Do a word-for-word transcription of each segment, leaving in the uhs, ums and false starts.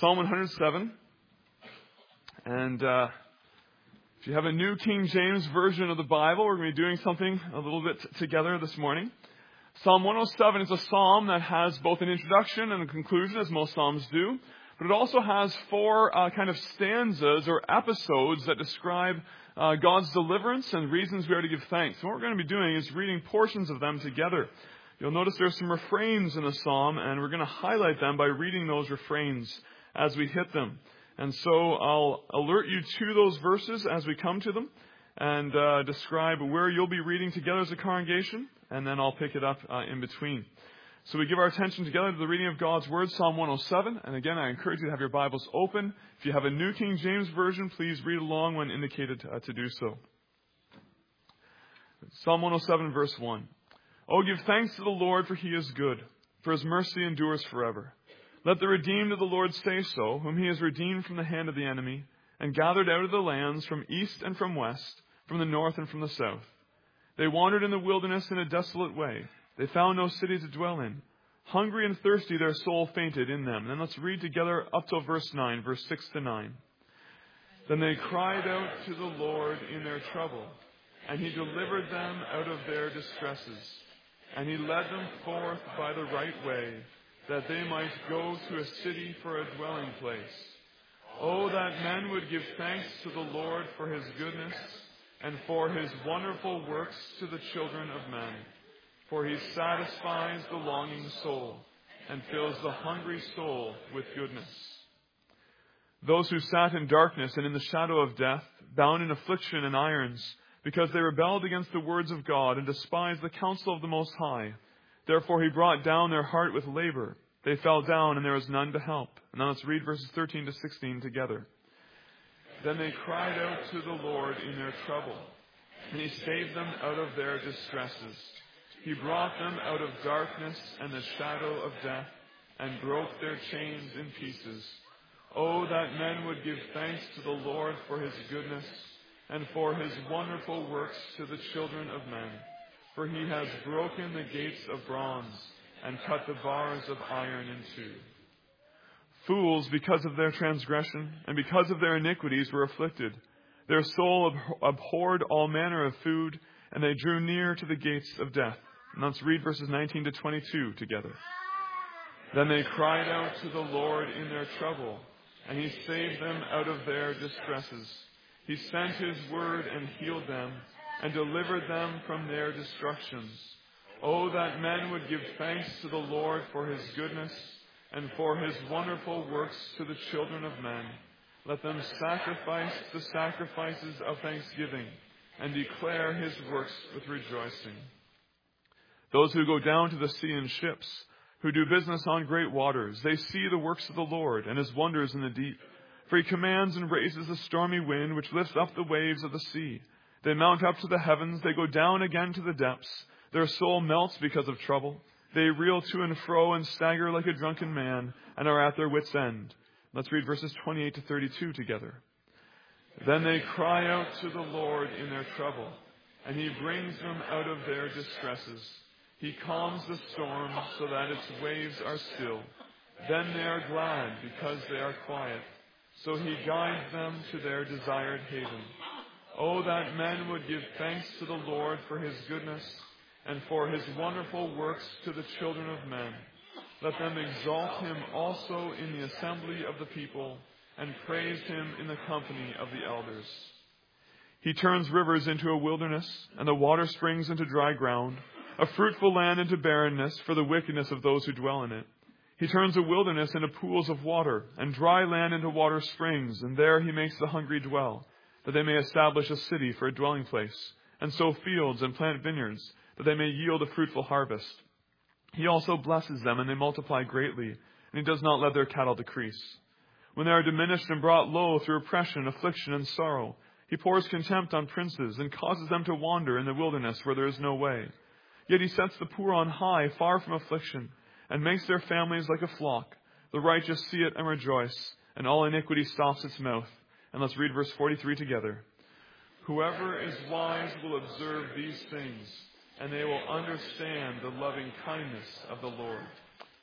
Psalm one hundred seven. And uh, if you have a New King James Version of the Bible, we're going to be doing something a little bit t- together this morning. Psalm one oh seven is a psalm that has both an introduction and a conclusion, as most psalms do. But it also has four uh, kind of stanzas or episodes that describe uh, God's deliverance and reasons we are to give thanks. And what we're going to be doing is reading portions of them together. You'll notice there's some refrains in the psalm, and we're going to highlight them by reading those refrains as we hit them. And so I'll alert you to those verses as we come to them and uh, describe where you'll be reading together as a congregation, and then I'll pick it up uh, in between. So we give our attention together to the reading of God's Word, Psalm one oh seven. And again, I encourage you to have your Bibles open. If you have a New King James Version, please read along when indicated uh, to do so. Psalm one oh seven, verse one. Oh, give thanks to the Lord, for he is good, for his mercy endures forever. Let the redeemed of the Lord say so, whom he has redeemed from the hand of the enemy, and gathered out of the lands from east and from west, from the north and from the south. They wandered in the wilderness in a desolate way. They found no city to dwell in. Hungry and thirsty, their soul fainted in them. And then let's read together up till verse nine, verse six to nine. Then they cried out to the Lord in their trouble, and he delivered them out of their distresses. And he led them forth by the right way, that they might go to a city for a dwelling place. Oh, that men would give thanks to the Lord for his goodness, and for his wonderful works to the children of men. For he satisfies the longing soul, and fills the hungry soul with goodness. Those who sat in darkness and in the shadow of death, bound in affliction and irons, because they rebelled against the words of God and despised the counsel of the Most High. Therefore he brought down their heart with labor. They fell down, and there was none to help. And now let's read verses thirteen to sixteen together. Then they cried out to the Lord in their trouble, and he saved them out of their distresses. He brought them out of darkness and the shadow of death, and broke their chains in pieces. Oh, that men would give thanks to the Lord for his goodness, and for his wonderful works to the children of men. For he has broken the gates of bronze, and cut the bars of iron in two. Fools, because of their transgression, and because of their iniquities, were afflicted. Their soul abhorred all manner of food, and they drew near to the gates of death. And let's read verses nineteen to twenty-two together. Then they cried out to the Lord in their trouble, and he saved them out of their distresses. He sent his word and healed them, and delivered them from their destructions. Oh, that men would give thanks to the Lord for his goodness, and for his wonderful works to the children of men. Let them sacrifice the sacrifices of thanksgiving, and declare his works with rejoicing. Those who go down to the sea in ships, who do business on great waters, they see the works of the Lord and his wonders in the deep. For he commands and raises a stormy wind, which lifts up the waves of the sea. They mount up to the heavens, they go down again to the depths. Their soul melts because of trouble. They reel to and fro and stagger like a drunken man, and are at their wits' end. Let's read verses twenty-eight to thirty-two together. Then they cry out to the Lord in their trouble, and he brings them out of their distresses. He calms the storm so that its waves are still. Then they are glad because they are quiet. So he guides them to their desired haven. Oh, that men would give thanks to the Lord for his goodness, and for his wonderful works to the children of men. Let them exalt him also in the assembly of the people, and praise him in the company of the elders. He turns rivers into a wilderness, and the water springs into dry ground, a fruitful land into barrenness for the wickedness of those who dwell in it. He turns a wilderness into pools of water, and dry land into water springs, and there he makes the hungry dwell, that they may establish a city for a dwelling place, and sow fields and plant vineyards, that they may yield a fruitful harvest. He also blesses them, and they multiply greatly, and he does not let their cattle decrease. When they are diminished and brought low through oppression, affliction, and sorrow, he pours contempt on princes, and causes them to wander in the wilderness where there is no way. Yet he sets the poor on high, far from affliction, and makes their families like a flock. The righteous see it and rejoice, and all iniquity stops its mouth. And let's read verse forty-three together. Whoever is wise will observe these things, and they will understand the loving kindness of the Lord.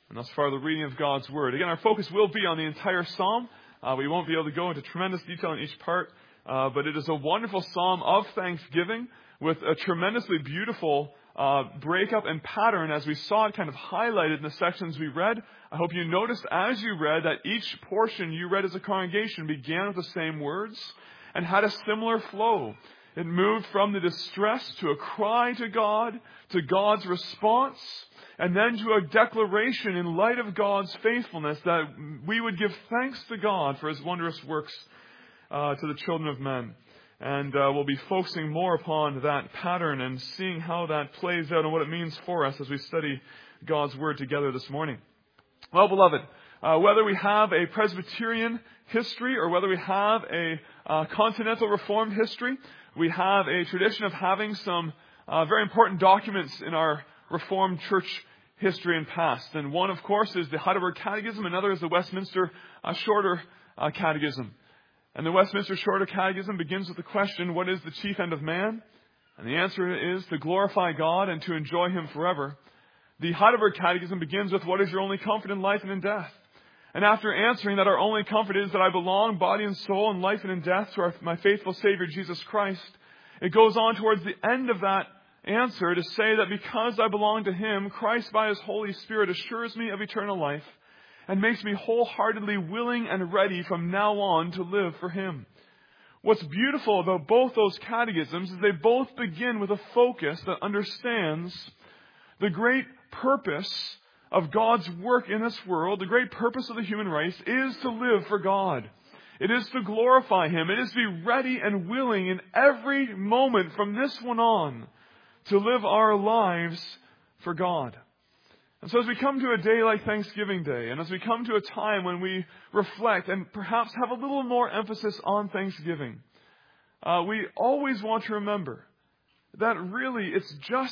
And thus far, the reading of God's Word. Again, our focus will be on the entire psalm. Uh, we won't be able to go into tremendous detail in each part, uh, but it is a wonderful psalm of thanksgiving with a tremendously beautiful uh, breakup and pattern as we saw it kind of highlighted in the sections we read. I hope you noticed as you read that each portion you read as a congregation began with the same words and had a similar flow. It moved from the distress to a cry to God, to God's response, and then to a declaration in light of God's faithfulness that we would give thanks to God for His wondrous works uh, to the children of men. And uh, we'll be focusing more upon that pattern and seeing how that plays out and what it means for us as we study God's Word together this morning. Well, beloved, uh, whether we have a Presbyterian history or whether we have a uh, Continental Reformed history, we have a tradition of having some uh, very important documents in our Reformed church history and past. And one, of course, is the Heidelberg Catechism. Another is the Westminster uh, Shorter uh, Catechism. And the Westminster Shorter Catechism begins with the question, what is the chief end of man? And the answer is to glorify God and to enjoy Him forever. The Heidelberg Catechism begins with, what is your only comfort in life and in death? And after answering that our only comfort is that I belong, body and soul, in life and in death, to our, my faithful Savior, Jesus Christ, it goes on towards the end of that answer to say that because I belong to Him, Christ by His Holy Spirit assures me of eternal life and makes me wholeheartedly willing and ready from now on to live for Him. What's beautiful about both those catechisms is they both begin with a focus that understands the great purpose of God's work in this world. The great purpose of the human race is to live for God. It is to glorify Him. It is to be ready and willing in every moment from this one on to live our lives for God. And so as we come to a day like Thanksgiving Day, and as we come to a time when we reflect and perhaps have a little more emphasis on Thanksgiving, uh, we always want to remember that really it's just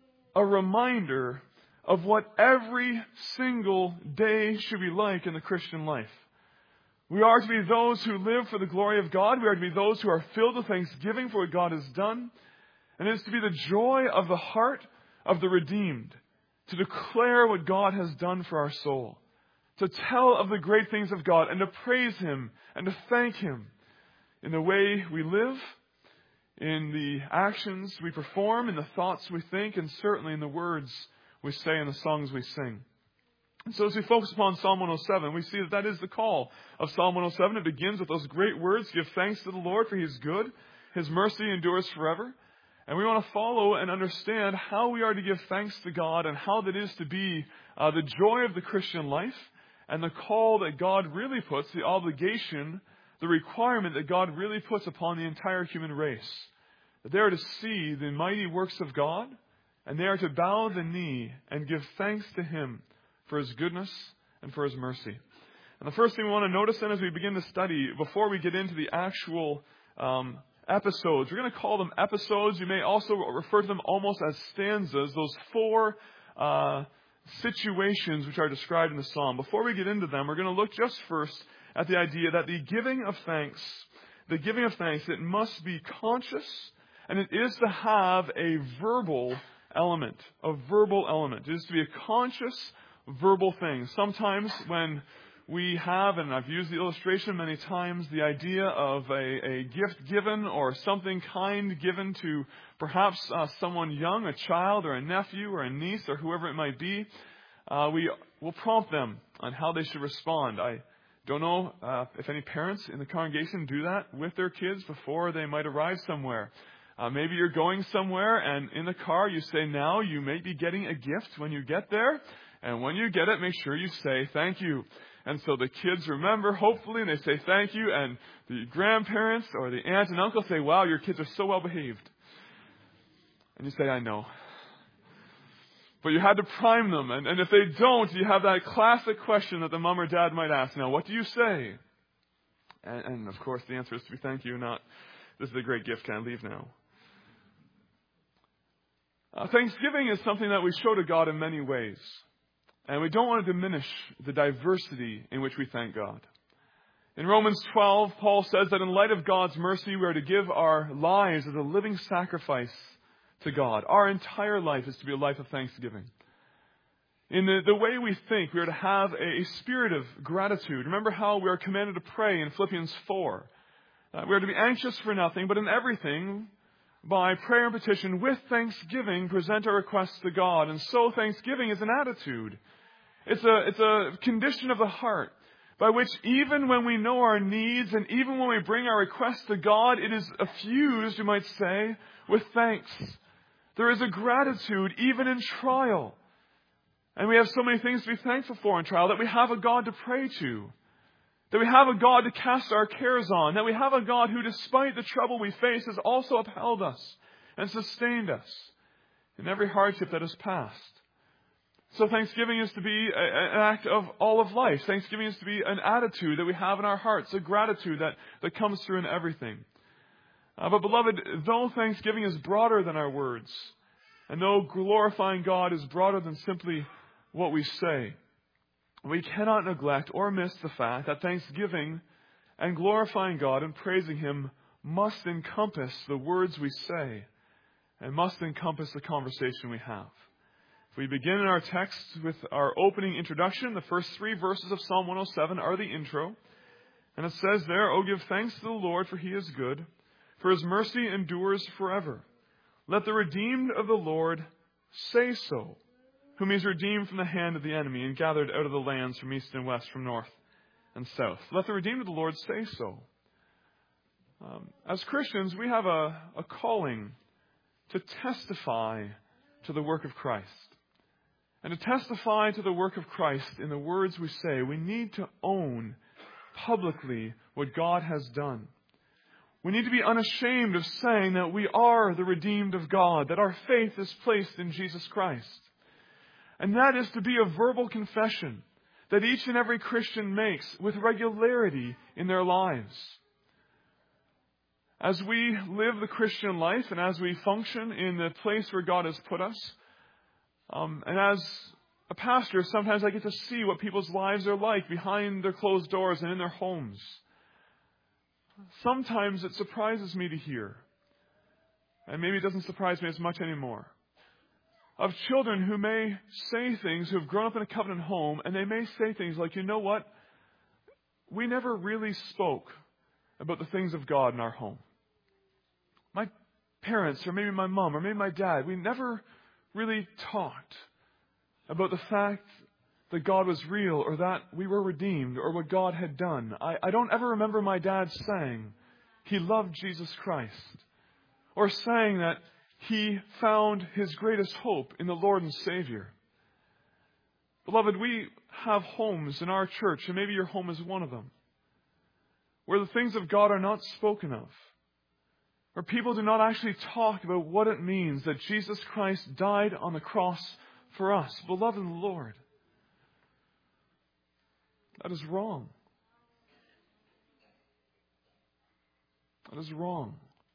a reminder of what every single day should be like in the Christian life. We are to be those who live for the glory of God. We are to be those who are filled with thanksgiving for what God has done. And it is to be the joy of the heart of the redeemed to declare what God has done for our soul, to tell of the great things of God and to praise Him and to thank Him in the way we live, in the actions we perform, in the thoughts we think, and certainly in the words we say and the songs we sing. And so as we focus upon Psalm one oh seven, we see that that is the call of Psalm one oh seven. It begins with those great words, give thanks to the Lord for He is good, His mercy endures forever. And we want to follow and understand how we are to give thanks to God and how that is to be uh, the joy of the Christian life and the call that God really puts, the obligation, the requirement that God really puts upon the entire human race. That they are to see the mighty works of God and they are to bow the knee and give thanks to Him for His goodness and for His mercy. And the first thing we want to notice then as we begin to study, before we get into the actual um episodes. We're going to call them episodes. You may also refer to them almost as stanzas, those four uh, situations which are described in the psalm. Before we get into them, we're going to look just first at the idea that the giving of thanks, the giving of thanks, it must be conscious and it is to have a verbal element, a verbal element. It is to be a conscious verbal thing. Sometimes when we have, and I've used the illustration many times, the idea of a, a gift given or something kind given to perhaps uh, someone young, a child or a nephew or a niece or whoever it might be. Uh, we will prompt them on how they should respond. I don't know uh, if any parents in the congregation do that with their kids before they might arrive somewhere. Uh, maybe you're going somewhere and in the car you say, now you may be getting a gift when you get there. And when you get it, make sure you say thank you. And so the kids remember, hopefully, and they say thank you. And the grandparents or the aunt and uncle say, wow, your kids are so well behaved. And you say, I know. But you had to prime them. And, and if they don't, you have that classic question that the mom or dad might ask. Now, what do you say? And, and of course, the answer is to be thank you, not this is a great gift, can I leave now? Uh, Thanksgiving is something that we show to God in many ways. And we don't want to diminish the diversity in which we thank God. In Romans twelve, Paul says that in light of God's mercy, we are to give our lives as a living sacrifice to God. Our entire life is to be a life of thanksgiving. In the, the way we think, we are to have a, a spirit of gratitude. Remember how we are commanded to pray in Philippians four. Uh, we are to be anxious for nothing, but in everything, by prayer and petition, with thanksgiving, present our requests to God. And so thanksgiving is an attitude. It's a, it's a condition of the heart by which even when we know our needs and even when we bring our requests to God, it is effused, you might say, with thanks. There is a gratitude even in trial. And we have so many things to be thankful for in trial, that we have a God to pray to, that we have a God to cast our cares on, that we have a God who, despite the trouble we face, has also upheld us and sustained us in every hardship that has passed. So thanksgiving is to be a, an act of all of life. Thanksgiving is to be an attitude that we have in our hearts, a gratitude that, that comes through in everything. Uh, but beloved, though thanksgiving is broader than our words, and though glorifying God is broader than simply what we say, we cannot neglect or miss the fact that thanksgiving and glorifying God and praising Him must encompass the words we say and must encompass the conversation we have. If we begin in our text with our opening introduction, the first three verses of Psalm one oh seven are the intro. And it says there, "O give thanks to the Lord, for He is good, for His mercy endures forever. Let the redeemed of the Lord say so, whom He has redeemed from the hand of the enemy and gathered out of the lands from east and west, from north and south." Let the redeemed of the Lord say so. Um, as Christians, we have a, a calling to testify to the work of Christ. And to testify to the work of Christ in the words we say, we need to own publicly what God has done. We need to be unashamed of saying that we are the redeemed of God, that our faith is placed in Jesus Christ. And that is to be a verbal confession that each and every Christian makes with regularity in their lives. As we live the Christian life and as we function in the place where God has put us, um, and as a pastor, sometimes I get to see what people's lives are like behind their closed doors and in their homes. Sometimes it surprises me to hear, and maybe it doesn't surprise me as much anymore, of children who may say things, who have grown up in a covenant home, and they may say things like, you know what? We never really spoke about the things of God in our home. My parents, or maybe my mom, or maybe my dad, we never really talked about the fact that God was real, or that we were redeemed, or what God had done. I, I don't ever remember my dad saying he loved Jesus Christ, or saying that he found his greatest hope in the Lord and Savior. Beloved, we have homes in our church, and maybe your home is one of them, where the things of God are not spoken of, where people do not actually talk about what it means that Jesus Christ died on the cross for us. Beloved in the Lord, that is wrong. That is wrong.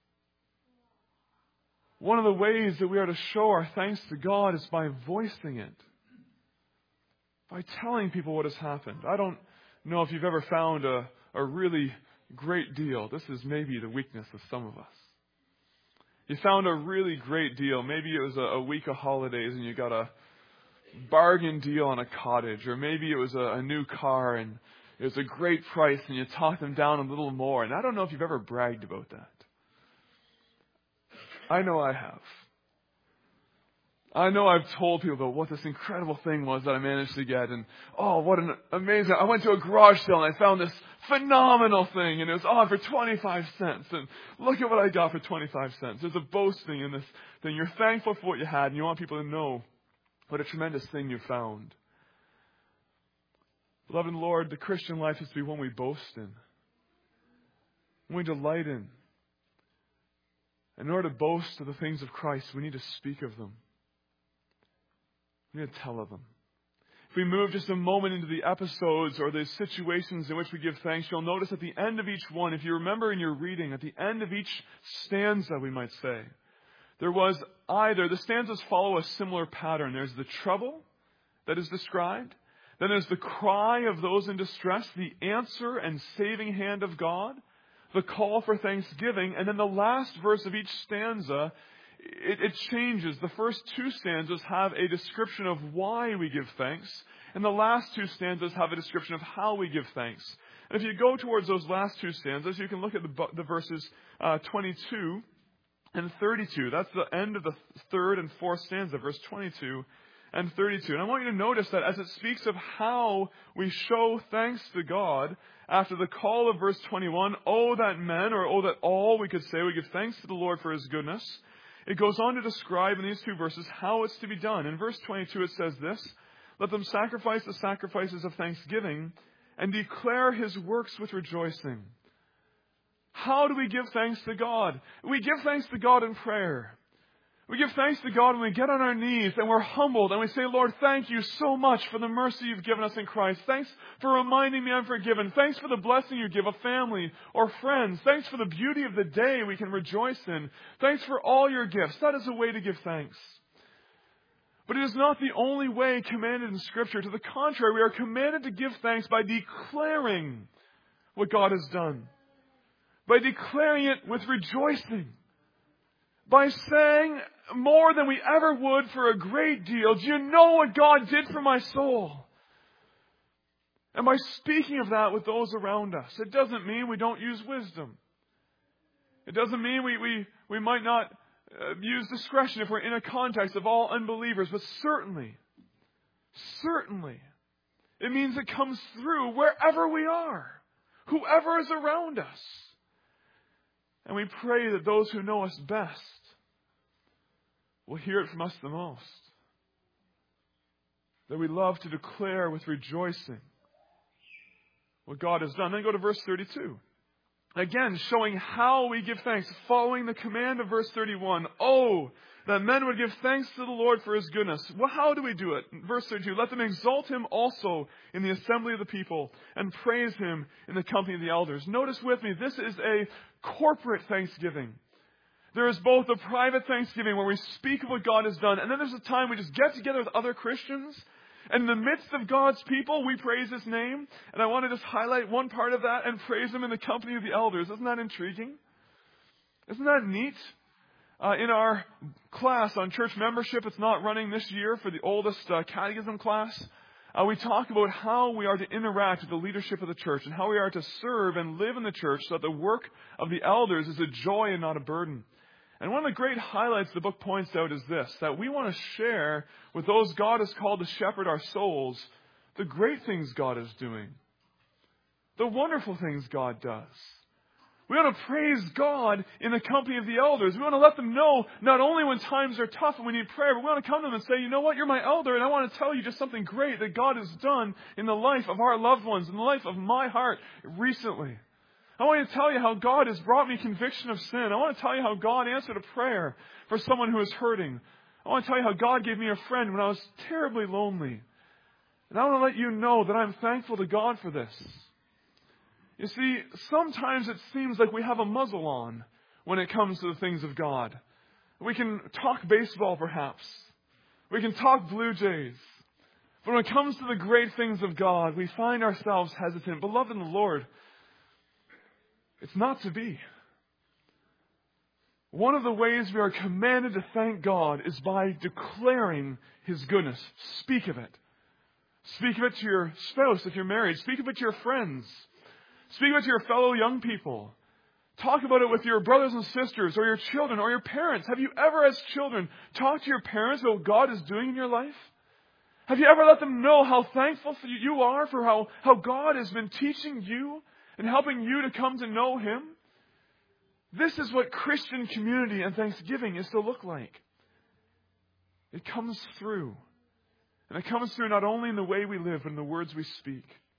One of the ways that we are to show our thanks to God is by voicing it, by telling people what has happened. I don't know if you've ever found a, a really great deal. This is maybe the weakness of some of us. You found a really great deal. Maybe it was a, a week of holidays and you got a bargain deal on a cottage. Or maybe it was a, a new car and it was a great price and you talked them down a little more. And I don't know if you've ever bragged about that. I know I have. I know I've told people about what this incredible thing was that I managed to get. And, oh, what an amazing... I went to a garage sale and I found this phenomenal thing. And it was on for twenty-five cents. And look at what I got for twenty-five cents. There's a boasting in this thing. You're thankful for what you had. And you want people to know what a tremendous thing you found. Beloved Lord, the Christian life is to be one we boast in. One we delight in. In order to boast of the things of Christ, we need to speak of them. We need to tell of them. If we move just a moment into the episodes or the situations in which we give thanks, you'll notice at the end of each one, if you remember in your reading, at the end of each stanza, we might say, there was either, the stanzas follow a similar pattern. There's the trouble that is described. Then there's the cry of those in distress, the answer and saving hand of God, the call for thanksgiving. And then the last verse of each stanza it, it changes. The first two stanzas have a description of why we give thanks, and the last two stanzas have a description of how we give thanks. And if you go towards those last two stanzas, you can look at the, the verses uh, twenty-two and thirty-two. That's the end of the third and fourth stanza, verse twenty-two and thirty-two. And I want you to notice that as it speaks of how we show thanks to God, after the call of verse twenty-one, oh that men, or oh that all, we could say, we give thanks to the Lord for His goodness, it goes on to describe in these two verses how it's to be done. In verse twenty-two it says this, let them sacrifice the sacrifices of thanksgiving and declare His works with rejoicing. How do we give thanks to God? We give thanks to God in prayer. We give thanks to God when we get on our knees and we're humbled and we say, Lord, thank you so much for the mercy you've given us in Christ. Thanks for reminding me I'm forgiven. Thanks for the blessing you give a family or friends. Thanks for the beauty of the day we can rejoice in. Thanks for all your gifts. That is a way to give thanks. But it is not the only way commanded in Scripture. To the contrary, we are commanded to give thanks by declaring what God has done. By declaring it with rejoicing. By saying more than we ever would for a great deal, do you know what God did for my soul? And by speaking of that with those around us, it doesn't mean we don't use wisdom. It doesn't mean we, we, we might not uh, use discretion if we're in a context of all unbelievers, but certainly, certainly, it means it comes through wherever we are, whoever is around us. And we pray that those who know us best will hear it from us the most. That we love to declare with rejoicing what God has done. Then go to verse thirty-two. Again, showing how we give thanks, following the command of verse thirty-one. Oh, that men would give thanks to the Lord for His goodness. Well, how do we do it? Verse thirty-two, let them exalt Him also in the assembly of the people and praise Him in the company of the elders. Notice with me, this is a corporate thanksgiving. There is both a private thanksgiving where we speak of what God has done, and then there's a time we just get together with other Christians, and in the midst of God's people, we praise His name. And I want to just highlight one part of that and praise Him in the company of the elders. Isn't that intriguing? Isn't that neat? Uh, in our class on church membership, it's not running this year for the oldest uh, catechism class. Uh, we talk about how we are to interact with the leadership of the church and how we are to serve and live in the church so that the work of the elders is a joy and not a burden. And one of the great highlights the book points out is this, that we want to share with those God has called to shepherd our souls the great things God is doing, the wonderful things God does. We want to praise God in the company of the elders. We want to let them know not only when times are tough and we need prayer, but we want to come to them and say, you know what, you're my elder, and I want to tell you just something great that God has done in the life of our loved ones, in the life of my heart recently. I want to tell you how God has brought me conviction of sin. I want to tell you how God answered a prayer for someone who is hurting. I want to tell you how God gave me a friend when I was terribly lonely. And I want to let you know that I'm thankful to God for this. You see, sometimes it seems like we have a muzzle on when it comes to the things of God. We can talk baseball, perhaps. We can talk Blue Jays. But when it comes to the great things of God, we find ourselves hesitant. Beloved in the Lord, it's not to be. One of the ways we are commanded to thank God is by declaring His goodness. Speak of it. Speak of it to your spouse if you're married. Speak of it to your friends. Speak of it to your fellow young people. Talk about it with your brothers and sisters or your children or your parents. Have you ever, as children, talked to your parents about what God is doing in your life? Have you ever let them know how thankful you are for how, how God has been teaching you and helping you to come to know Him? This is what Christian community and thanksgiving is to look like. It comes through. And it comes through not only in the way we live, but in the words we speak.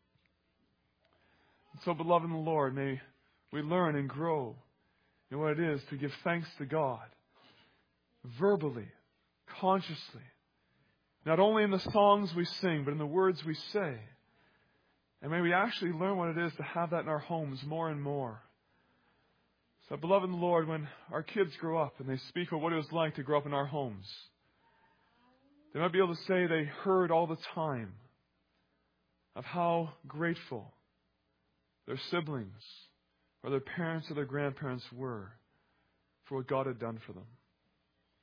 And so, beloved in the Lord, may we learn and grow in what it is to give thanks to God. Verbally, consciously. Not only in the songs we sing, but in the words we say. And may we actually learn what it is to have that in our homes more and more. So, beloved in the Lord, when our kids grow up and they speak of what it was like to grow up in our homes, they might be able to say they heard all the time of how grateful their siblings or their parents or their grandparents were for what God had done for them.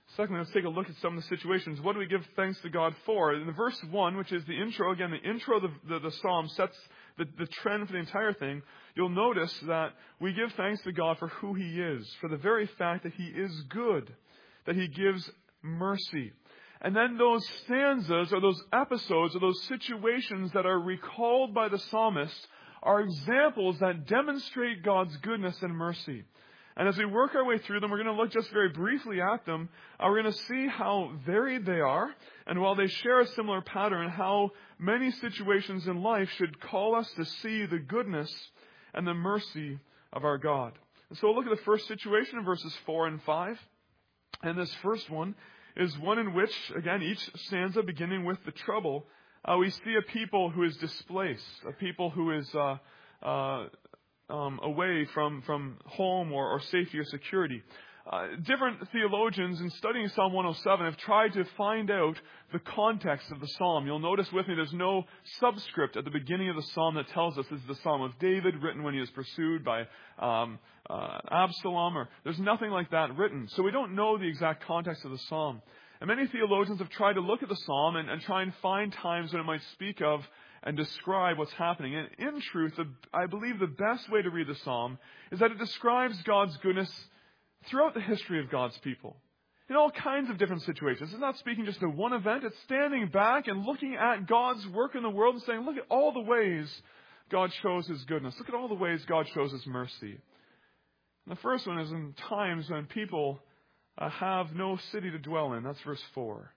Secondly, let's take a look at some of the situations. What do we give thanks to God for? In the verse one, which is the intro, again, the intro of the, the, the psalm sets the, the trend for the entire thing. You'll notice that we give thanks to God for who He is, for the very fact that He is good, that He gives mercy. And then those stanzas or those episodes or those situations that are recalled by the psalmist are examples that demonstrate God's goodness and mercy. And as we work our way through them, we're going to look just very briefly at them. Uh, we're going to see how varied they are, and while they share a similar pattern, how many situations in life should call us to see the goodness and the mercy of our God. And so we'll look at the first situation in verses four and five. And this first one is one in which, again, each stanza beginning with the trouble, uh, we see a people who is displaced, a people who is uh, uh, um, away from, from home or, or safety or security. Uh, different theologians in studying Psalm one oh seven have tried to find out the context of the psalm. You'll notice with me there's no subscript at the beginning of the psalm that tells us this is the Psalm of David, written when he was pursued by um, uh, Absalom. Or there's nothing like that written. So we don't know the exact context of the psalm. And many theologians have tried to look at the psalm and, and try and find times when it might speak of and describe what's happening. And in truth, the, I believe the best way to read the psalm is that it describes God's goodness throughout the history of God's people, in all kinds of different situations. It's not speaking just to one event. It's standing back and looking at God's work in the world and saying, look at all the ways God shows His goodness. Look at all the ways God shows His mercy. And the first one is in times when people uh, have no city to dwell in. That's verse four.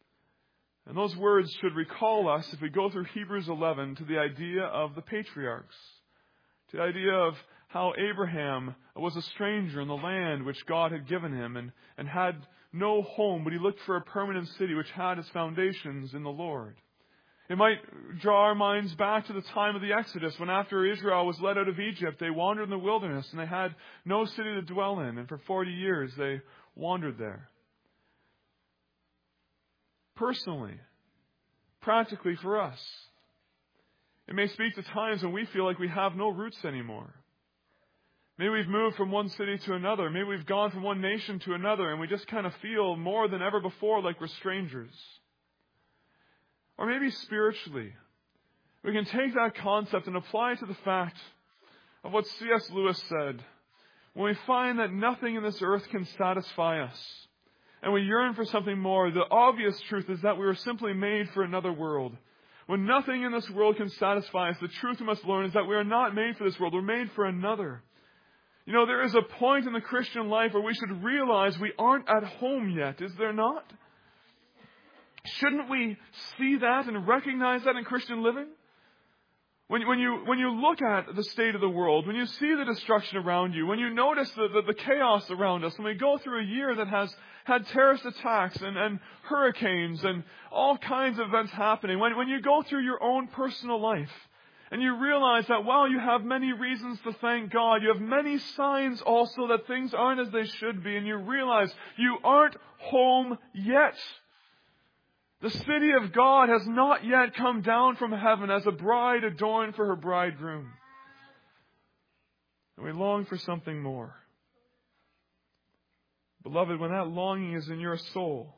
And those words should recall us, if we go through Hebrews eleven, to the idea of the patriarchs, to the idea of how Abraham was a stranger in the land which God had given him and, and had no home, but he looked for a permanent city which had its foundations in the Lord. It might draw our minds back to the time of the Exodus, when after Israel was led out of Egypt, they wandered in the wilderness and they had no city to dwell in, and for forty years they wandered there. Personally, practically for us, it may speak to times when we feel like we have no roots anymore. Maybe we've moved from one city to another. Maybe we've gone from one nation to another, and we just kind of feel more than ever before like we're strangers. Or maybe spiritually, we can take that concept and apply it to the fact of what C S Lewis said. When we find that nothing in this earth can satisfy us, and we yearn for something more, the obvious truth is that we were simply made for another world. When nothing in this world can satisfy us, the truth we must learn is that we are not made for this world. We're made for another. You know, there is a point in the Christian life where we should realize we aren't at home yet, is there not? Shouldn't we see that and recognize that in Christian living? When, when, you, when you look at the state of the world, when you see the destruction around you, when you notice the, the, the chaos around us, when we go through a year that has had terrorist attacks and, and hurricanes and all kinds of events happening, when, when you go through your own personal life, and you realize that while you have many reasons to thank God, you have many signs also that things aren't as they should be, and you realize you aren't home yet. The city of God has not yet come down from heaven as a bride adorned for her bridegroom. And we long for something more. Beloved, when that longing is in your soul,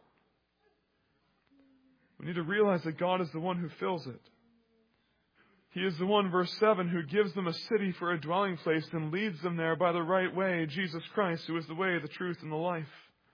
we need to realize that God is the one who fills it. He is the one, verse seven, who gives them a city for a dwelling place and leads them there by the right way, Jesus Christ, who is the way, the truth, and the life.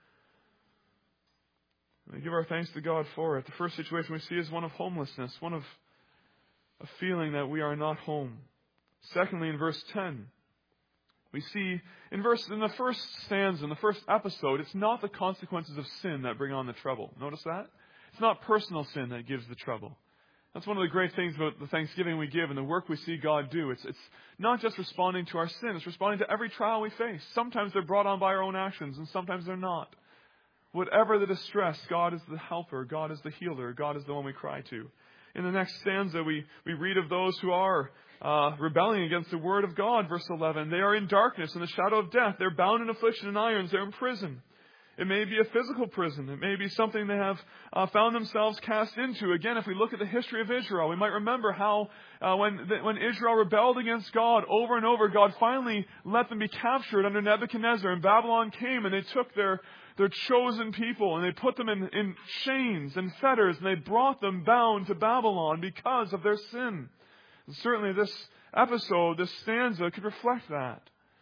And we give our thanks to God for it. The first situation we see is one of homelessness, one of a feeling that we are not home. Secondly, in verse ten, we see in verse in the first stanza, in the first episode, it's not the consequences of sin that bring on the trouble. Notice that? It's not personal sin that gives the trouble. That's one of the great things about the thanksgiving we give and the work we see God do. It's, it's not just responding to our sin. It's responding to every trial we face. Sometimes they're brought on by our own actions, and sometimes they're not. Whatever the distress, God is the helper. God is the healer. God is the one we cry to. In the next stanza, we, we read of those who are uh, rebelling against the word of God. Verse eleven, they are in darkness and the shadow of death. They're bound in affliction and irons. They're in prison. It may be a physical prison. It may be something they have uh, found themselves cast into. Again, if we look at the history of Israel, we might remember how uh, when when Israel rebelled against God over and over, God finally let them be captured under Nebuchadnezzar. And Babylon came and they took their, their chosen people and they put them in, in chains and fetters and they brought them bound to Babylon because of their sin. And certainly this episode, this stanza could reflect that.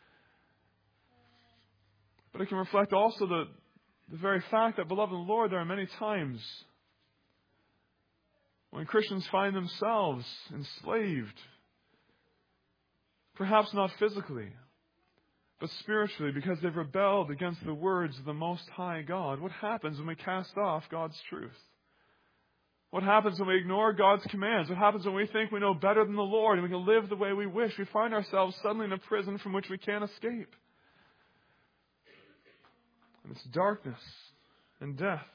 But it can reflect also the, the very fact that, beloved in the Lord, there are many times when Christians find themselves enslaved. Perhaps not physically, but spiritually, because they've rebelled against the words of the Most High God. What happens when we cast off God's truth? What happens when we ignore God's commands? What happens when we think we know better than the Lord and we can live the way we wish? We find ourselves suddenly in a prison from which we can't escape. And it's darkness and death.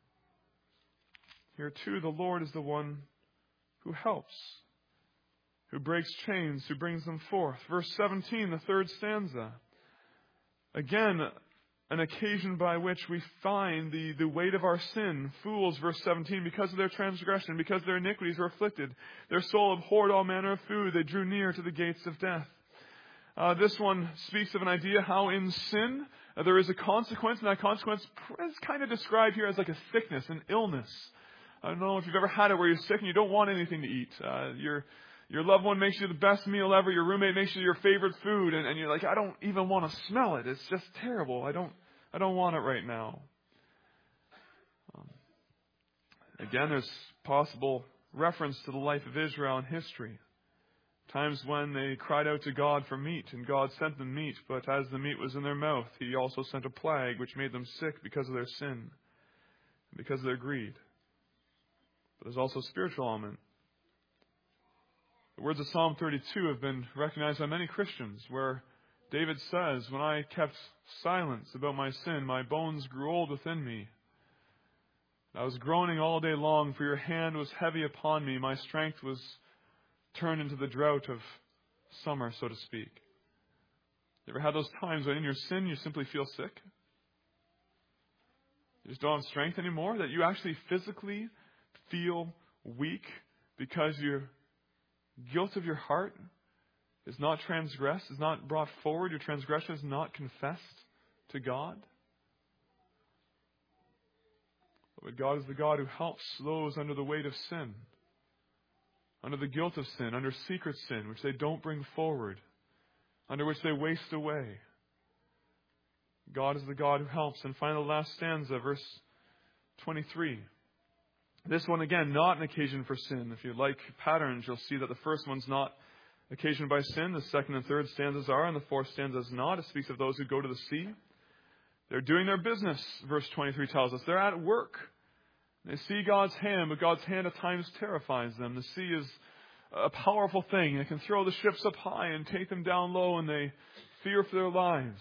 Here too, the Lord is the one who helps, who breaks chains, who brings them forth. Verse seventeen, the third stanza. Again, an occasion by which we find the, the weight of our sin. Fools, verse seventeen, because of their transgression, because their iniquities were afflicted. Their soul abhorred all manner of food. They drew near to the gates of death. Uh, this one speaks of an idea how in sin uh, there is a consequence, and that consequence is kind of described here as like a sickness, an illness. I don't know if you've ever had it where you're sick and you don't want anything to eat. Uh, your your loved one makes you the best meal ever. Your roommate makes you your favorite food, and, and you're like, I don't even want to smell it. It's just terrible. I don't I don't want it right now. Um, again, there's possible reference to the life of Israel in history. Times when they cried out to God for meat, and God sent them meat, but as the meat was in their mouth, He also sent a plague which made them sick because of their sin, because of their greed. But there's also a spiritual element. The words of Psalm thirty-two have been recognized by many Christians, where David says, when I kept silence about my sin, my bones grew old within me. I was groaning all day long, for your hand was heavy upon me. My strength was turned into the drought of summer, so to speak. You ever had those times when in your sin you simply feel sick? You just don't have strength anymore? That you actually physically feel weak because your guilt of your heart is not transgressed, is not brought forward, your transgression is not confessed to God? But God is the God who helps those under the weight of sin, under the guilt of sin, under secret sin, which they don't bring forward, under which they waste away. God is the God who helps. And finally, the last stanza, verse twenty-three. This one, again, not an occasion for sin. If you like patterns, you'll see that the first one's not occasioned by sin. The second and third stanzas are, and the fourth stanza is not. It speaks of those who go to the sea. They're doing their business, verse twenty-three tells us. They're at work. They see God's hand, but God's hand at times terrifies them. The sea is a powerful thing. It can throw the ships up high and take them down low, and they fear for their lives.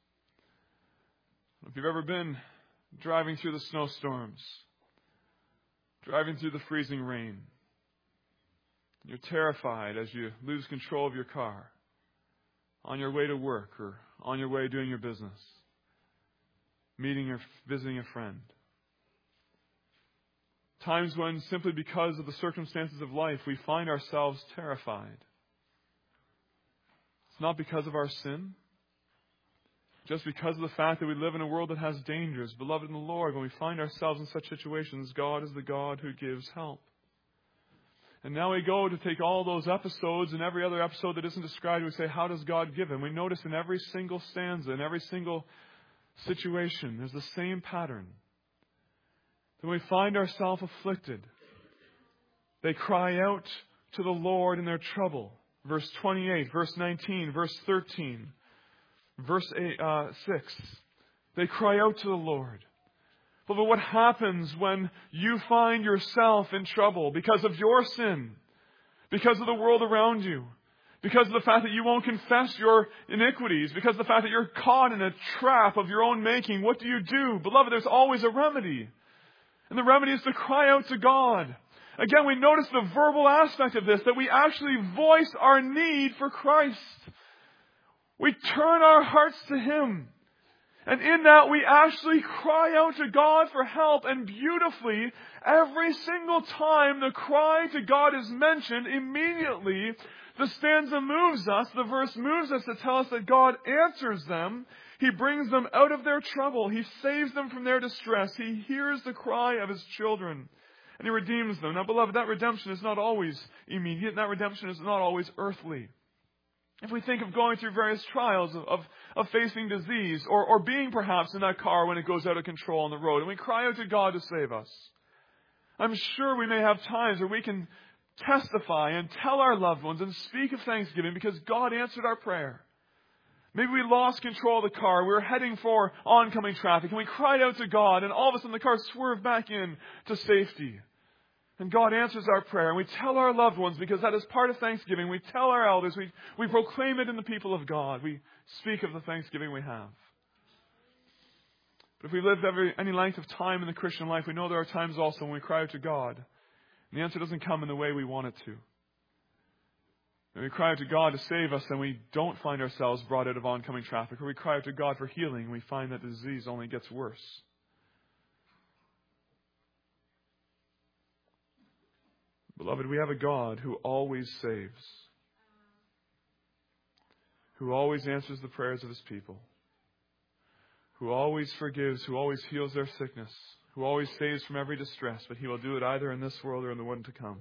If you've ever been driving through the snowstorms, driving through the freezing rain, you're terrified as you lose control of your car, on your way to work or on your way doing your business, meeting or visiting a friend. Times when, simply because of the circumstances of life, we find ourselves terrified. It's not because of our sin, just because of the fact that we live in a world that has dangers. Beloved in the Lord, when we find ourselves in such situations, God is the God who gives help. And now we go to take all those episodes and every other episode that isn't described, we say, how does God give him? We notice in every single stanza, in every single situation, there's the same pattern. When we find ourselves afflicted, they cry out to the Lord in their trouble. Verse twenty-eight, verse nineteen, verse thirteen, verse eight, uh, six. They cry out to the Lord. But what happens when you find yourself in trouble because of your sin, because of the world around you, because of the fact that you won't confess your iniquities, because of the fact that you're caught in a trap of your own making? What do you do? Beloved, there's always a remedy. And the remedy is to cry out to God. Again, we notice the verbal aspect of this, that we actually voice our need for Christ. We turn our hearts to Him. And in that, we actually cry out to God for help. And beautifully, every single time the cry to God is mentioned, immediately the stanza moves us, the verse moves us to tell us that God answers them. He brings them out of their trouble. He saves them from their distress. He hears the cry of His children. And He redeems them. Now, beloved, that redemption is not always immediate. That redemption is not always earthly. If we think of going through various trials of, of, of facing disease, or, or being perhaps in that car when it goes out of control on the road, and we cry out to God to save us, I'm sure we may have times where we can testify and tell our loved ones and speak of thanksgiving because God answered our prayer. Maybe we lost control of the car. We were heading for oncoming traffic, and we cried out to God, and all of a sudden the car swerved back in to safety. And God answers our prayer, and we tell our loved ones, because that is part of Thanksgiving. We tell our elders, we, we proclaim it in the people of God. We speak of the Thanksgiving we have. But if we lived every, any length of time in the Christian life, we know there are times also when we cry out to God, and the answer doesn't come in the way we want it to. When we cry out to God to save us, and we don't find ourselves brought out of oncoming traffic, or we cry out to God for healing, and we find that the disease only gets worse. Beloved, we have a God who always saves, who always answers the prayers of His people, who always forgives, who always heals their sickness, who always saves from every distress, but He will do it either in this world or in the one to come.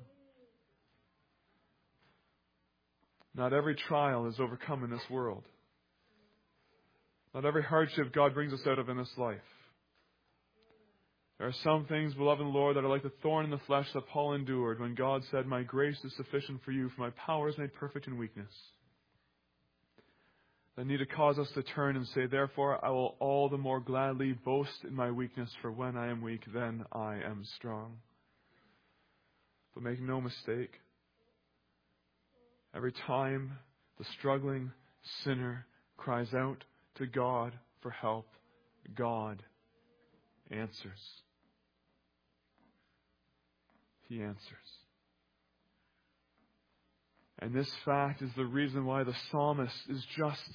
Not every trial is overcome in this world. Not every hardship God brings us out of in this life. There are some things, beloved in the Lord, that are like the thorn in the flesh that Paul endured when God said, "My grace is sufficient for you, for my power is made perfect in weakness." That need to cause us to turn and say, "Therefore I will all the more gladly boast in my weakness, for when I am weak, then I am strong." But make no mistake, every time the struggling sinner cries out to God for help, God answers. He answers. And this fact is the reason why the psalmist is just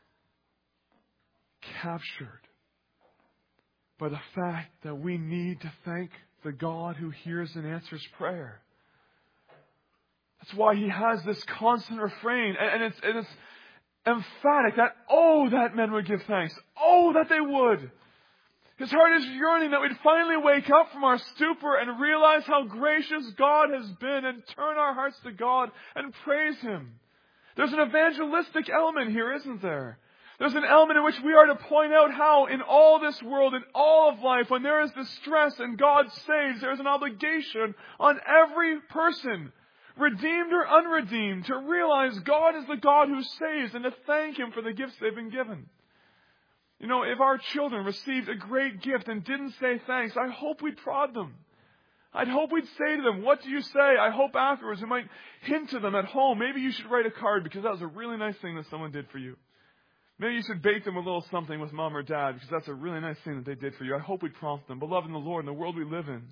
captured by the fact that we need to thank the God who hears and answers prayer. That's why he has this constant refrain. And it's, and it's emphatic that, oh, that men would give thanks. Oh, that they would. His heart is yearning that we'd finally wake up from our stupor and realize how gracious God has been and turn our hearts to God and praise Him. There's an evangelistic element here, isn't there? There's an element in which we are to point out how in all this world, in all of life, when there is distress and God saves, there is an obligation on every person, redeemed or unredeemed, to realize God is the God who saves and to thank Him for the gifts they've been given. You know, if our children received a great gift and didn't say thanks, I hope we'd prod them. I'd hope we'd say to them, "What do you say?" I hope afterwards we might hint to them at home, maybe you should write a card because that was a really nice thing that someone did for you. Maybe you should bake them a little something with mom or dad because that's a really nice thing that they did for you. I hope we'd prompt them. Beloved in the Lord, in the world we live in,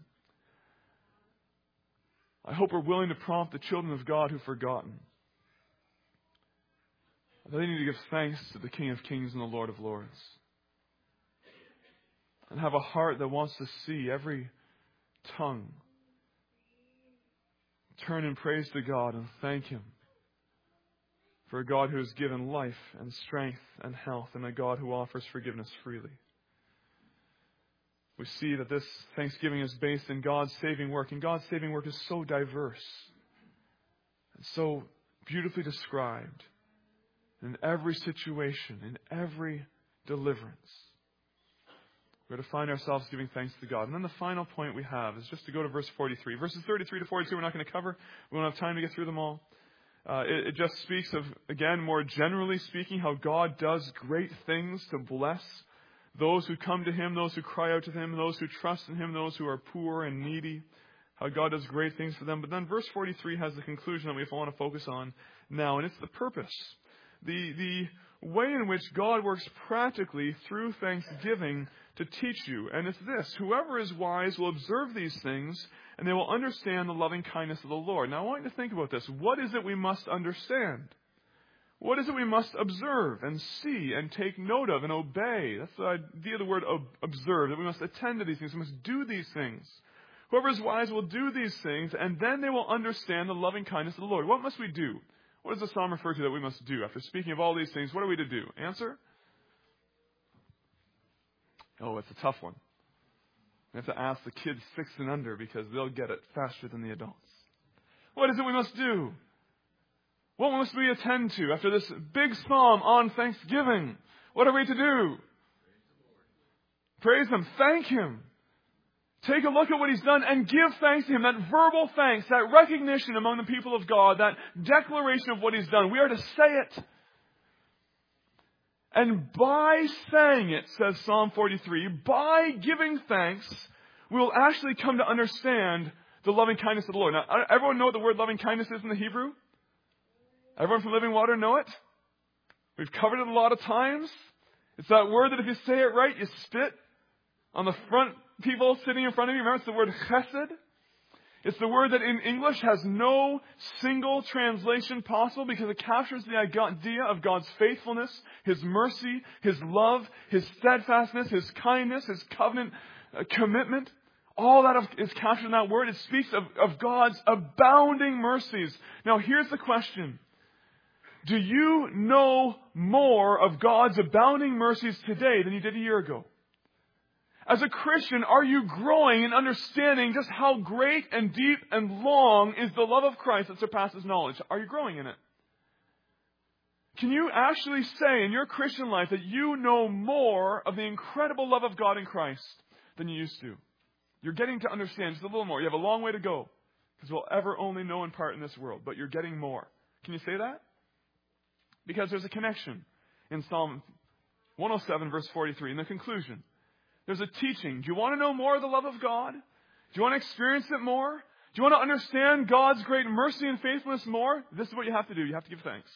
I hope we're willing to prompt the children of God who've forgotten. They need to give thanks to the King of Kings and the Lord of Lords. And have a heart that wants to see every tongue turn in praise to God and thank Him for a God who has given life and strength and health, and a God who offers forgiveness freely. We see that this Thanksgiving is based in God's saving work, and God's saving work is so diverse and so beautifully described in every situation, in every deliverance. We're to find ourselves giving thanks to God. And then the final point we have is just to go to verse forty-three. Verses thirty-three to forty-two we're not going to cover. We won't have time to get through them all. Uh, it, it just speaks of, again, more generally speaking, how God does great things to bless those who come to Him, those who cry out to Him, those who trust in Him, those who are poor and needy. How God does great things for them. But then verse forty-three has the conclusion that we want to focus on now, and it's the purpose. The, the way in which God works practically through thanksgiving to teach you. And it's this: whoever is wise will observe these things, and they will understand the loving kindness of the Lord. Now I want you to think about this. What is it we must understand? What is it we must observe and see and take note of and obey? That's the idea of the word ob- observe, that we must attend to these things. We must do these things. Whoever is wise will do these things, and then they will understand the loving kindness of the Lord. What must we do? What does the psalm refer to that we must do? After speaking of all these things, what are we to do? Answer? Oh, it's a tough one. We have to ask the kids six and under because they'll get it faster than the adults. What is it we must do? What must we attend to after this big psalm on Thanksgiving? What are we to do? Praise Him. Thank Him. Take a look at what He's done and give thanks to Him. That verbal thanks, that recognition among the people of God, that declaration of what He's done. We are to say it. And by saying it, says Psalm forty-three, by giving thanks, we will actually come to understand the loving kindness of the Lord. Now, everyone know what the word loving kindness is in the Hebrew? Everyone from Living Water know it? We've covered it a lot of times. It's that word that if you say it right, you spit on the front people sitting in front of you. Remember, it's the word chesed. It's the word that in English has no single translation possible because it captures the idea of God's faithfulness, His mercy, His love, His steadfastness, His kindness, His covenant uh, commitment. All that is captured in that word. It speaks of, of God's abounding mercies. Now, here's the question. Do you know more of God's abounding mercies today than you did a year ago? As a Christian, are you growing in understanding just how great and deep and long is the love of Christ that surpasses knowledge? Are you growing in it? Can you actually say in your Christian life that you know more of the incredible love of God in Christ than you used to? You're getting to understand just a little more. You have a long way to go because we'll ever only know in part in this world, but you're getting more. Can you say that? Because there's a connection in Psalm one oh seven, verse forty-three, in the conclusion. There's a teaching. Do you want to know more of the love of God? Do you want to experience it more? Do you want to understand God's great mercy and faithfulness more? This is what you have to do. You have to give thanks.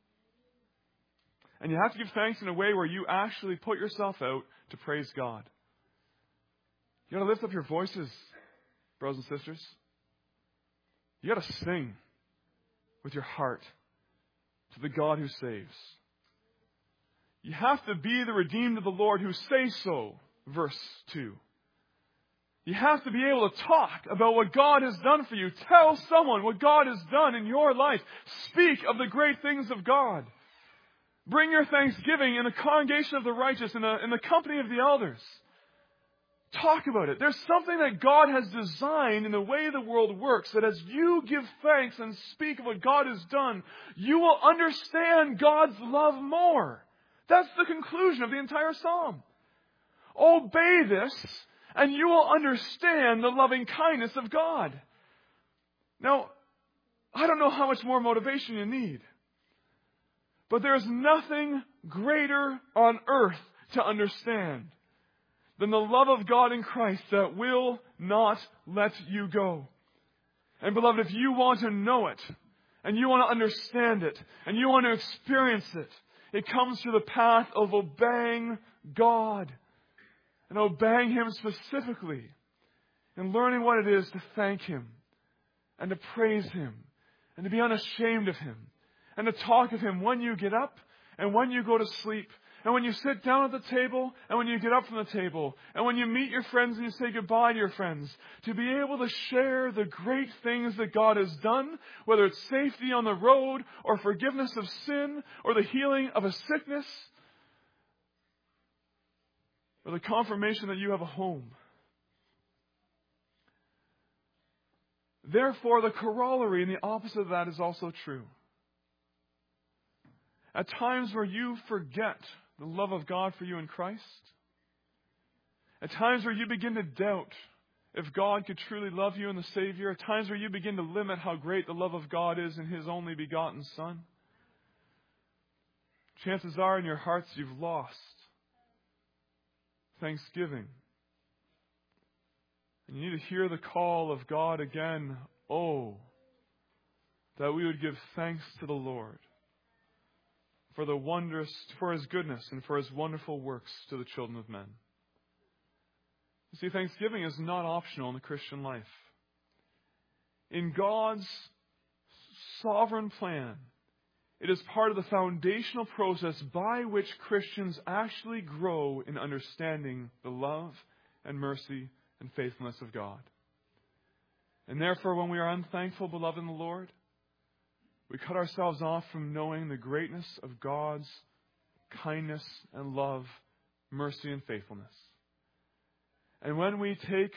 And you have to give thanks in a way where you actually put yourself out to praise God. You got to lift up your voices, brothers and sisters. You got to sing with your heart to the God who saves. You have to be the redeemed of the Lord who say so, verse two. You have to be able to talk about what God has done for you. Tell someone what God has done in your life. Speak of the great things of God. Bring your thanksgiving in the congregation of the righteous, in the, in the company of the elders. Talk about it. There's something that God has designed in the way the world works, that as you give thanks and speak of what God has done, you will understand God's love more. That's the conclusion of the entire psalm. Obey this, and you will understand the loving kindness of God. Now, I don't know how much more motivation you need, but there's nothing greater on earth to understand than the love of God in Christ that will not let you go. And beloved, if you want to know it, and you want to understand it, and you want to experience it, it comes through the path of obeying God. And obeying Him specifically. And learning what it is to thank Him. And to praise Him. And to be unashamed of Him. And to talk of Him when you get up and when you go to sleep. And when you sit down at the table, and when you get up from the table, and when you meet your friends and you say goodbye to your friends, to be able to share the great things that God has done, whether it's safety on the road, or forgiveness of sin, or the healing of a sickness, or the confirmation that you have a home. Therefore, the corollary and the opposite of that is also true. At times where you forget the love of God for you in Christ, at times where you begin to doubt if God could truly love you in the Savior, at times where you begin to limit how great the love of God is in His only begotten Son, chances are in your hearts you've lost thanksgiving. And you need to hear the call of God again. Oh, that we would give thanks to the Lord for the wondrous, for His goodness and for His wonderful works to the children of men. You see, thanksgiving is not optional in the Christian life. In God's sovereign plan, It is part of the foundational process by which Christians actually grow in understanding the love and mercy and faithfulness of God. And therefore, when we are unthankful, beloved in the Lord, we cut ourselves off from knowing the greatness of God's kindness and love, mercy and faithfulness. And when we take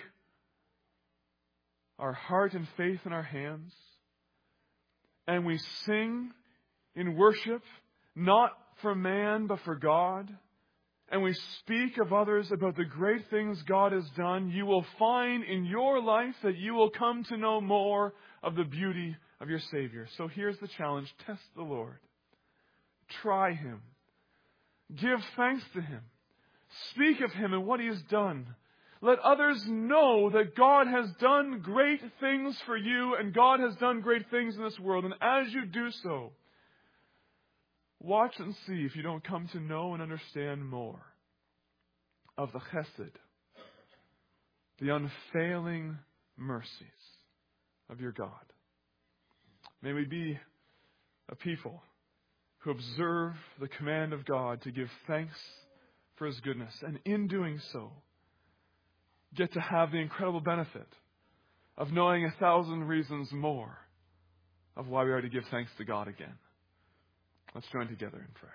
our heart and faith in our hands, and we sing in worship, not for man, but for God, and we speak of others about the great things God has done, you will find in your life that you will come to know more of the beauty of your Savior. So here's the challenge. Test the Lord. Try Him. Give thanks to Him. Speak of Him and what He has done. Let others know that God has done great things for you and God has done great things in this world. And as you do so, watch and see if you don't come to know and understand more of the chesed, the unfailing mercies of your God. May we be a people who observe the command of God to give thanks for His goodness, and in doing so, get to have the incredible benefit of knowing a thousand reasons more of why we are to give thanks to God again. Let's join together in prayer.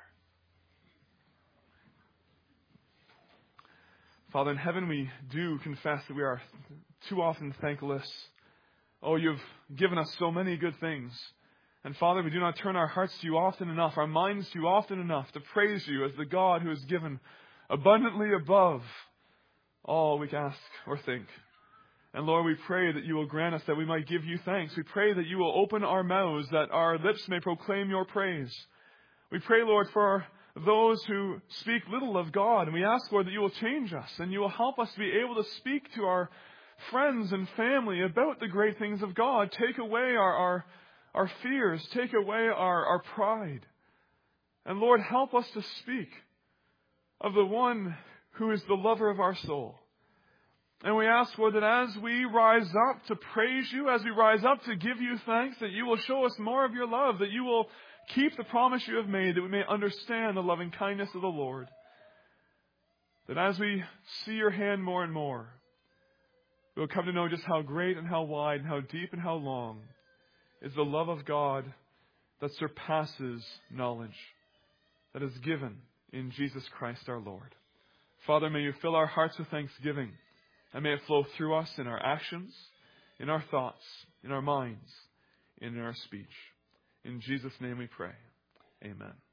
Father in heaven, we do confess that we are too often thankless. Oh, you've given us so many good things. And Father, we do not turn our hearts to you often enough, our minds to you often enough to praise you as the God who has given abundantly above all we can ask or think. And Lord, we pray that you will grant us that we might give you thanks. We pray that you will open our mouths, that our lips may proclaim your praise. We pray, Lord, for those who speak little of God. And we ask, Lord, that you will change us and you will help us to be able to speak to our friends and family about the great things of God. Take away our, our, our fears. Take away our, our pride. And Lord, help us to speak of the one who is the lover of our soul. And we ask, Lord, that as we rise up to praise you, as we rise up to give you thanks, that you will show us more of your love, that you will keep the promise you have made, that we may understand the loving kindness of the Lord. That as we see your hand more and more, we will come to know just how great and how wide and how deep and how long is the love of God that surpasses knowledge, that is given in Jesus Christ our Lord. Father, may you fill our hearts with thanksgiving, and may it flow through us in our actions, in our thoughts, in our minds, and in our speech. In Jesus' name we pray. Amen.